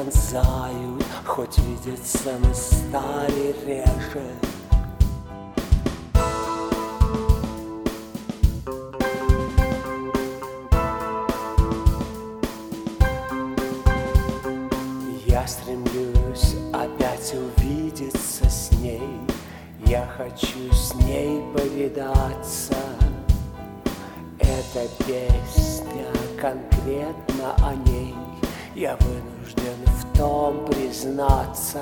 пронзают, хоть видеться мы стали реже. Я стремлюсь опять увидеться с ней, я хочу с ней повидаться. Эта песня конкретно о ней, я вынужден в том признаться.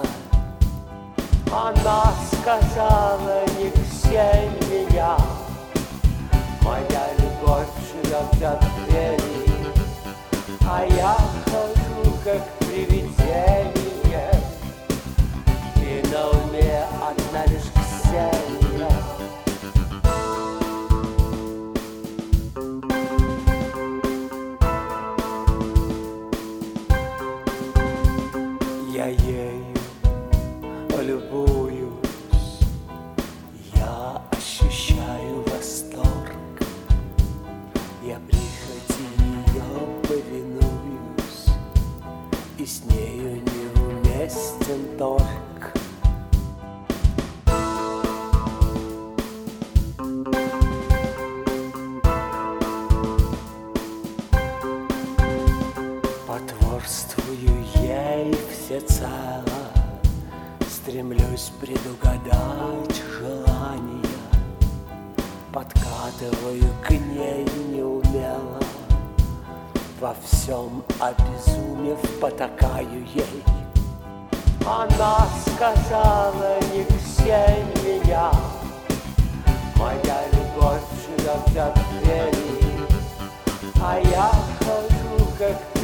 Она сказала: не ксень меня, моя любовь живет от двери, а я хожу как привидение, и на уме одна лишь Ксения. Я ею любуюсь, я ощущаю восторг, я прихоти ее повинуюсь, и с нею неуместен торг. Потворствую ей всецело, стремлюсь предугадать желания, подкатываю к ней неумело, во всем обезумев потакаю ей. Она сказала: не ксень меня, моя любовь живет от двери, а я хожу как